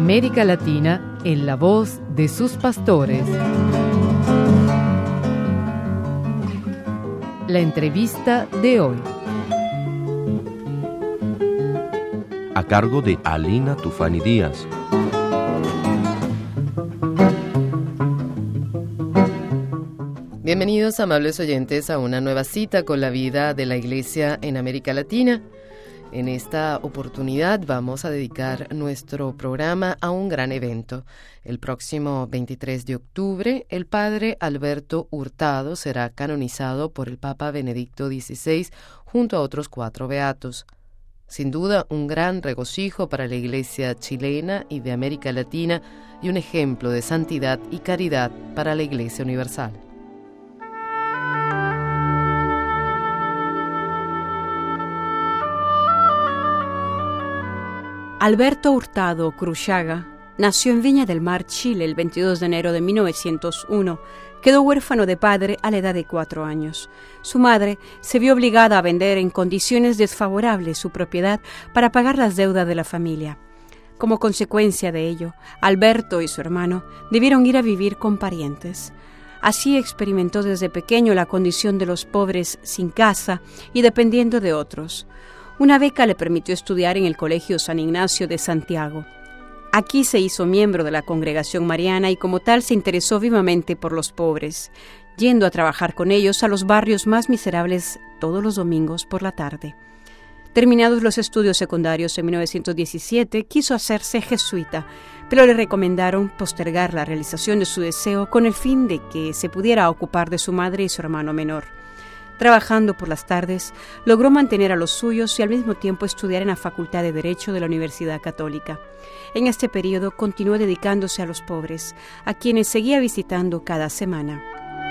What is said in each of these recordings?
América Latina en la voz de sus pastores. La entrevista de hoy. A cargo de Alina Tufani Díaz. Bienvenidos, amables oyentes, a una nueva cita con la vida de la Iglesia en América Latina. En esta oportunidad vamos a dedicar nuestro programa a un gran evento. El próximo 23 de octubre, el Padre Alberto Hurtado será canonizado por el Papa Benedicto XVI junto a otros 4 beatos. Sin duda, un gran regocijo para la Iglesia chilena y de América Latina y un ejemplo de santidad y caridad para la Iglesia universal. Alberto Hurtado Cruchaga nació en Viña del Mar, Chile, el 22 de enero de 1901. Quedó huérfano de padre a la edad de 4 años. Su madre se vio obligada a vender en condiciones desfavorables su propiedad para pagar las deudas de la familia. Como consecuencia de ello, Alberto y su hermano debieron ir a vivir con parientes. Así experimentó desde pequeño la condición de los pobres sin casa y dependiendo de otros. Una beca le permitió estudiar en el Colegio San Ignacio de Santiago. Aquí se hizo miembro de la Congregación Mariana y como tal se interesó vivamente por los pobres, yendo a trabajar con ellos a los barrios más miserables todos los domingos por la tarde. Terminados los estudios secundarios en 1917, quiso hacerse jesuita, pero le recomendaron postergar la realización de su deseo con el fin de que se pudiera ocupar de su madre y su hermano menor. Trabajando por las tardes, logró mantener a los suyos y al mismo tiempo estudiar en la Facultad de Derecho de la Universidad Católica. En este periodo continuó dedicándose a los pobres, a quienes seguía visitando cada semana.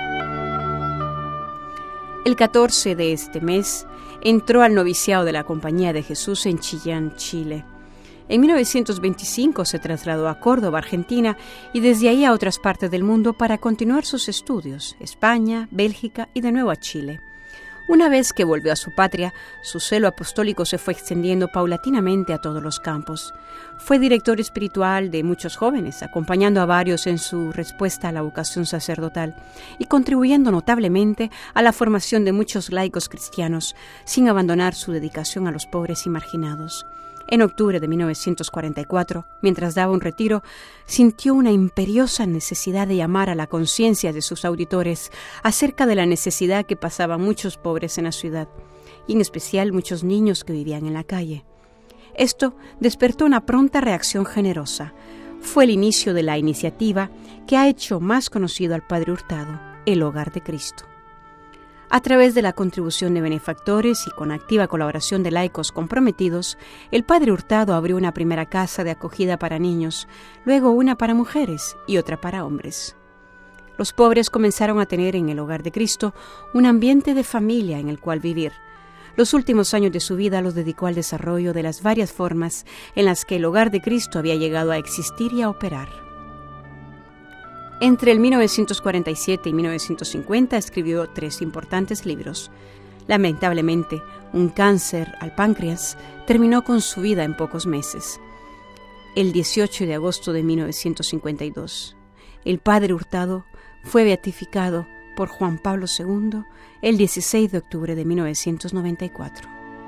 El 14 de este mes entró al noviciado de la Compañía de Jesús en Chillán, Chile. En 1925 se trasladó a Córdoba, Argentina, y desde ahí a otras partes del mundo para continuar sus estudios, España, Bélgica y de nuevo a Chile. Una vez que volvió a su patria, su celo apostólico se fue extendiendo paulatinamente a todos los campos. Fue director espiritual de muchos jóvenes, acompañando a varios en su respuesta a la vocación sacerdotal y contribuyendo notablemente a la formación de muchos laicos cristianos, sin abandonar su dedicación a los pobres y marginados. En octubre de 1944, mientras daba un retiro, sintió una imperiosa necesidad de llamar a la conciencia de sus auditores acerca de la necesidad que pasaban muchos pobres en la ciudad, y en especial muchos niños que vivían en la calle. Esto despertó una pronta reacción generosa. Fue el inicio de la iniciativa que ha hecho más conocido al Padre Hurtado, el Hogar de Cristo. A través de la contribución de benefactores y con activa colaboración de laicos comprometidos, el Padre Hurtado abrió una primera casa de acogida para niños, luego una para mujeres y otra para hombres. Los pobres comenzaron a tener en el Hogar de Cristo un ambiente de familia en el cual vivir. Los últimos años de su vida los dedicó al desarrollo de las varias formas en las que el Hogar de Cristo había llegado a existir y a operar. Entre el 1947 y 1950 escribió 3 importantes libros. Lamentablemente, un cáncer al páncreas terminó con su vida en pocos meses. El 18 de agosto de 1952, el Padre Hurtado fue beatificado por Juan Pablo II el 16 de octubre de 1994.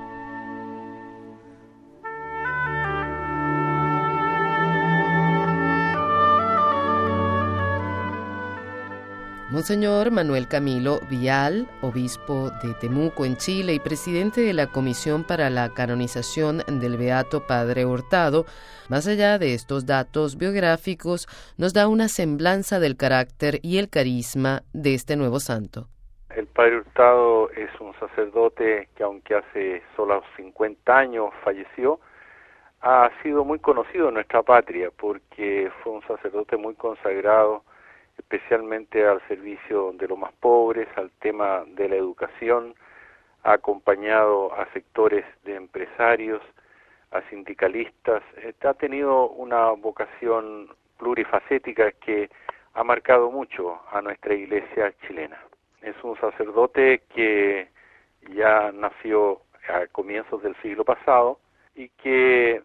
Monseñor Manuel Camilo Vial, obispo de Temuco en Chile y presidente de la Comisión para la Canonización del Beato Padre Hurtado, más allá de estos datos biográficos, nos da una semblanza del carácter y el carisma de este nuevo santo. El Padre Hurtado es un sacerdote que, aunque hace solo 50 años falleció, ha sido muy conocido en nuestra patria porque fue un sacerdote muy consagrado, especialmente al servicio de los más pobres, al tema de la educación, ha acompañado a sectores de empresarios, a sindicalistas, ha tenido una vocación plurifacética que ha marcado mucho a nuestra iglesia chilena. Es un sacerdote que ya nació a comienzos del siglo pasado y que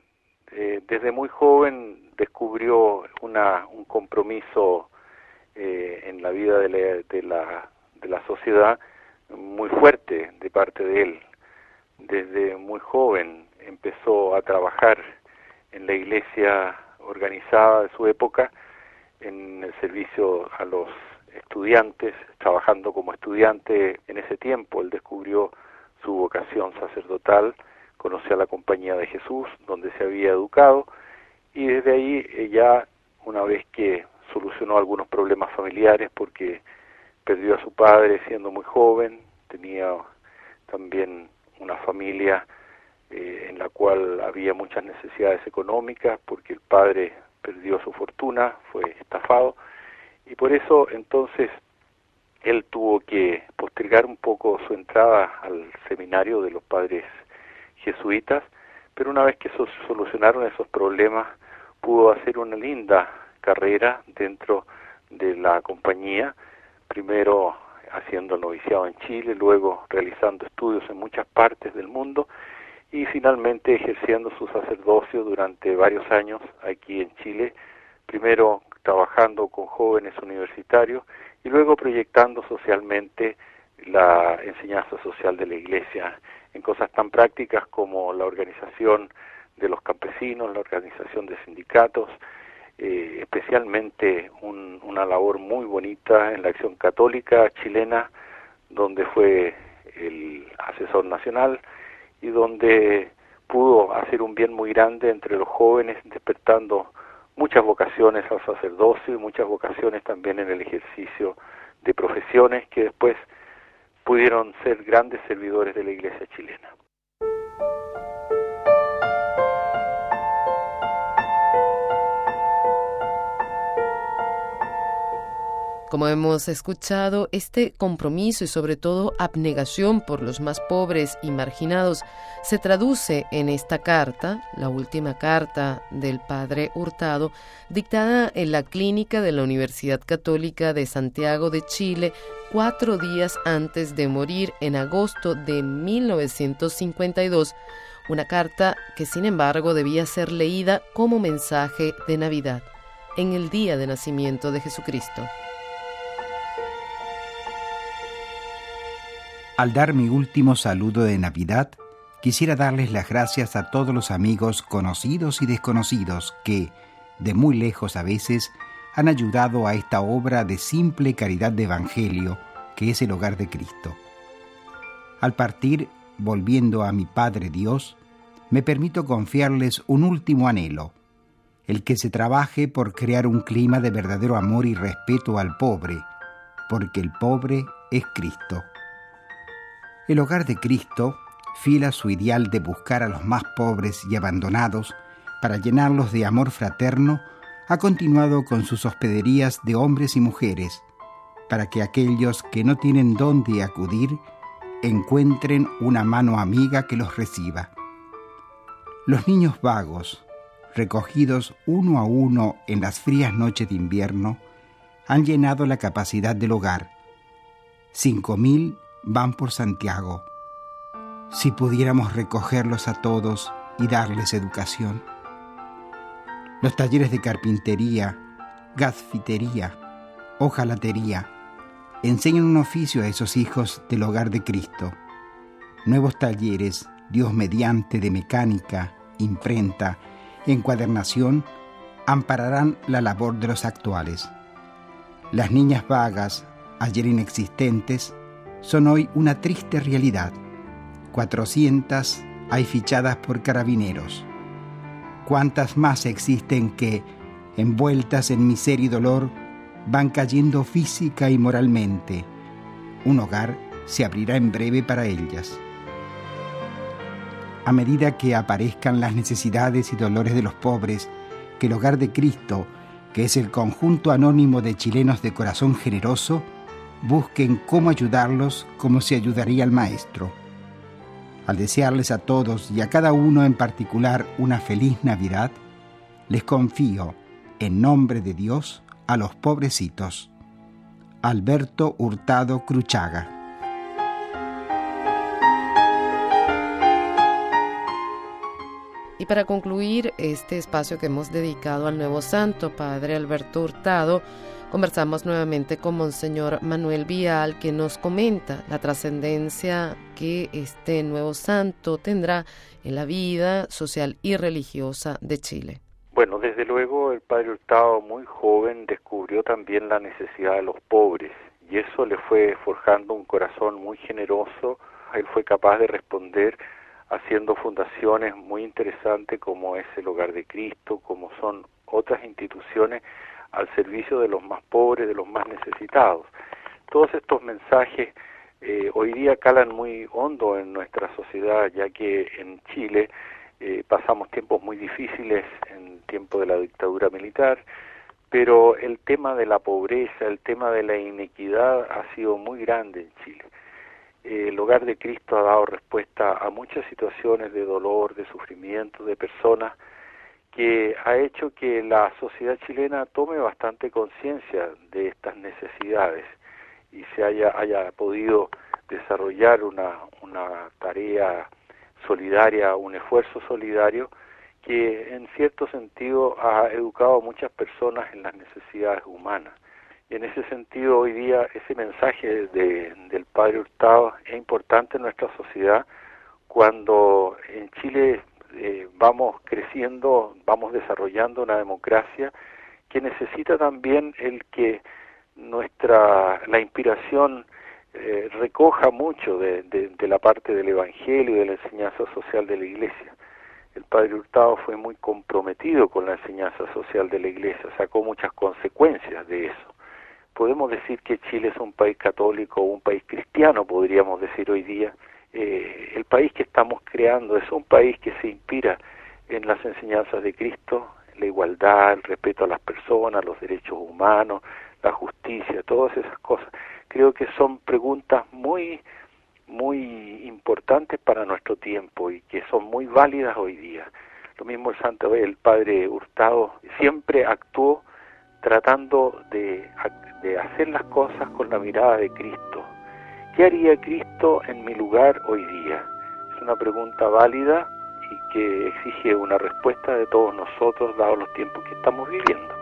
desde muy joven descubrió un compromiso en la vida de la sociedad muy fuerte de parte de él. Desde muy joven empezó a trabajar en la iglesia organizada de su época, en el servicio a los estudiantes, trabajando como estudiante en ese tiempo. Él descubrió su vocación sacerdotal, conoció a la Compañía de Jesús, donde se había educado, y desde ahí ya, una vez que solucionó algunos problemas familiares, porque perdió a su padre siendo muy joven, tenía también una familia en la cual había muchas necesidades económicas, porque el padre perdió su fortuna, fue estafado, y por eso entonces él tuvo que postergar un poco su entrada al seminario de los padres jesuitas, pero una vez que solucionaron esos problemas, pudo hacer una linda carrera dentro de la compañía, primero haciendo el noviciado en Chile, luego realizando estudios en muchas partes del mundo, y finalmente ejerciendo su sacerdocio durante varios años aquí en Chile, primero trabajando con jóvenes universitarios y luego proyectando socialmente la enseñanza social de la Iglesia en cosas tan prácticas como la organización de los campesinos, la organización de sindicatos, especialmente una labor muy bonita en la Acción Católica chilena, donde fue el asesor nacional y donde pudo hacer un bien muy grande entre los jóvenes, despertando muchas vocaciones al sacerdocio y muchas vocaciones también en el ejercicio de profesiones que después pudieron ser grandes servidores de la Iglesia chilena. Como hemos escuchado, este compromiso y sobre todo abnegación por los más pobres y marginados se traduce en esta carta, la última carta del Padre Hurtado, dictada en la clínica de la Universidad Católica de Santiago de Chile 4 días antes de morir en agosto de 1952, una carta que sin embargo debía ser leída como mensaje de Navidad, en el día de nacimiento de Jesucristo. Al dar mi último saludo de Navidad, quisiera darles las gracias a todos los amigos conocidos y desconocidos que, de muy lejos a veces, han ayudado a esta obra de simple caridad de evangelio que es el hogar de Cristo. Al partir, volviendo a mi Padre Dios, me permito confiarles un último anhelo, el que se trabaje por crear un clima de verdadero amor y respeto al pobre, porque el pobre es Cristo. El hogar de Cristo, fiel a su ideal de buscar a los más pobres y abandonados para llenarlos de amor fraterno, ha continuado con sus hospederías de hombres y mujeres, para que aquellos que no tienen dónde acudir encuentren una mano amiga que los reciba. Los niños vagos, recogidos uno a uno en las frías noches de invierno, han llenado la capacidad del hogar. 5.000 van por Santiago. Si pudiéramos recogerlos a todos y darles educación. Los talleres de carpintería, gazfitería, hojalatería enseñan un oficio a esos hijos del hogar de Cristo. Nuevos talleres, Dios mediante, de mecánica, imprenta, encuadernación, ampararán la labor de los actuales. Las niñas vagas, ayer inexistentes, son hoy una triste realidad. 400 hay fichadas por carabineros. ¿Cuántas más existen que, envueltas en miseria y dolor, van cayendo física y moralmente? Un hogar se abrirá en breve para ellas. A medida que aparezcan las necesidades y dolores de los pobres, que el hogar de Cristo, que es el conjunto anónimo de chilenos de corazón generoso, busquen cómo ayudarlos como se ayudaría al Maestro. Al desearles a todos y a cada uno en particular una feliz Navidad, les confío, en nombre de Dios, a los pobrecitos. Alberto Hurtado Cruchaga. Y para concluir este espacio que hemos dedicado al nuevo santo, Padre Alberto Hurtado, conversamos nuevamente con Monseñor Manuel Vial, que nos comenta la trascendencia que este nuevo santo tendrá en la vida social y religiosa de Chile. Bueno, desde luego el Padre Hurtado, muy joven, descubrió también la necesidad de los pobres, y eso le fue forjando un corazón muy generoso. Él fue capaz de responder haciendo fundaciones muy interesantes como es el Hogar de Cristo, como son otras instituciones al servicio de los más pobres, de los más necesitados. Todos estos mensajes hoy día calan muy hondo en nuestra sociedad, ya que en Chile pasamos tiempos muy difíciles en tiempo de la dictadura militar, pero el tema de la pobreza, el tema de la inequidad ha sido muy grande en Chile. El Hogar de Cristo ha dado respuesta a muchas situaciones de dolor, de sufrimiento, de personas, que ha hecho que la sociedad chilena tome bastante conciencia de estas necesidades y se haya podido desarrollar una tarea solidaria, un esfuerzo solidario que en cierto sentido ha educado a muchas personas en las necesidades humanas. Y en ese sentido hoy día ese mensaje del Padre Hurtado es importante en nuestra sociedad cuando en Chile vamos creciendo, vamos desarrollando una democracia que necesita también el que la inspiración recoja mucho de la parte del Evangelio y de la enseñanza social de la Iglesia. El Padre Hurtado fue muy comprometido con la enseñanza social de la Iglesia, sacó muchas consecuencias de eso. Podemos decir que Chile es un país católico o un país cristiano, podríamos decir hoy día. El país que estamos creando es un país que se inspira en las enseñanzas de Cristo, la igualdad, el respeto a las personas, los derechos humanos, la justicia, todas esas cosas. Creo que son preguntas muy importantes para nuestro tiempo y que son muy válidas hoy día. Lo mismo el Padre Hurtado siempre actuó tratando de hacer las cosas con la mirada de Cristo. ¿Qué haría Cristo en mi lugar hoy día? Es una pregunta válida y que exige una respuesta de todos nosotros, dados los tiempos que estamos viviendo.